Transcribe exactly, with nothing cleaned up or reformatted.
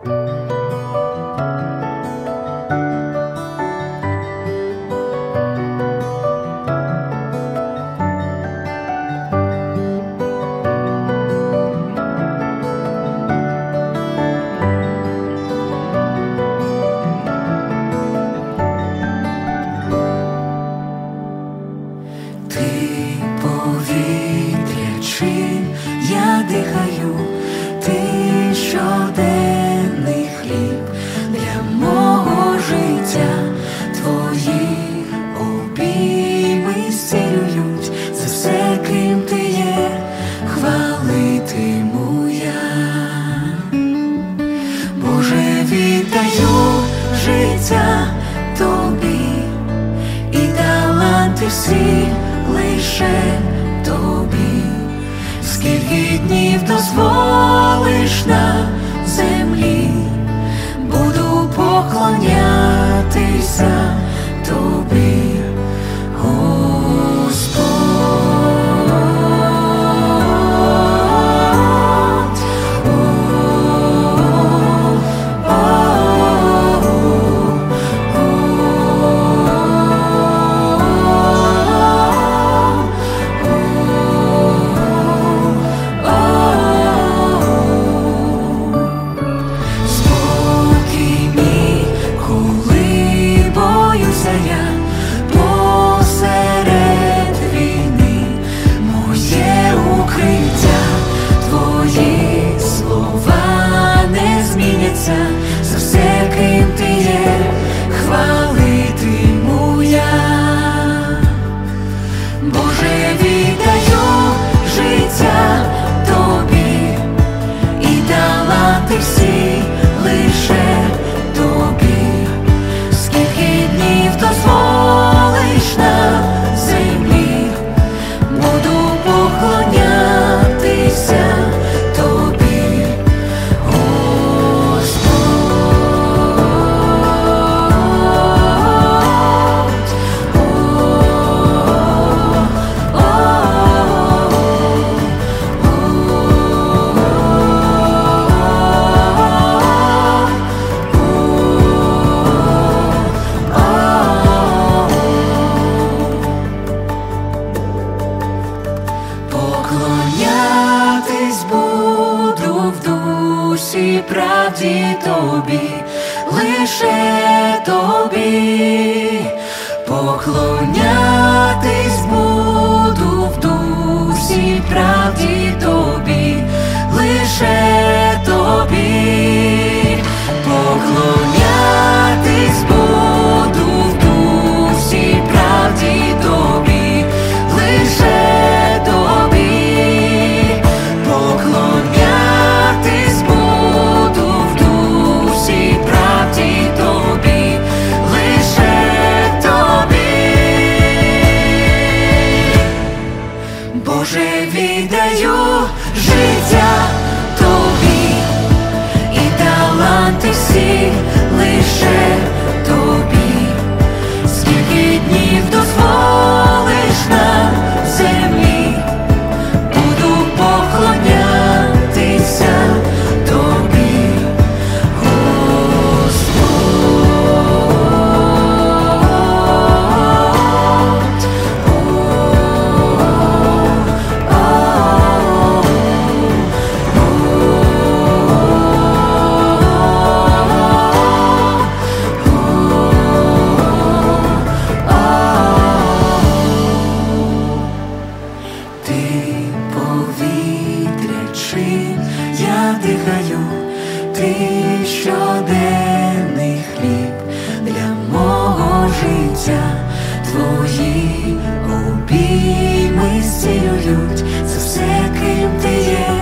Я дихаю, ти щоденний хліб для мого життя, твої обійми зцілюють, за все, ким ти є, хвалитиму я. Боже, віддаю життя тобі, і таланти всі лише тобі. Скільки днів дозволиш на землі, буду поклонятися тобі, Господь. За все, ким ти є, хвалитиму я. Боже, віддаю життя тобі, і таланти всі лише тобі. Скільки днів дозволиш на землі, буду поклонятися тобі. Поклонятись буду в дусі правді тобі, лише тобі. Поклонятись буду в дусі правді тобі, лише тобі. Поклонятись буду в дусі правді тобі, лише Боже, віддаю життя тобі, і таланти всі лише тобі. Скільки днів дозволиш на землі, буду поклонятися тобі, я дихаю, ти щоденний хліб для мого життя, твої обійми зцілюють, за все, ким ти є.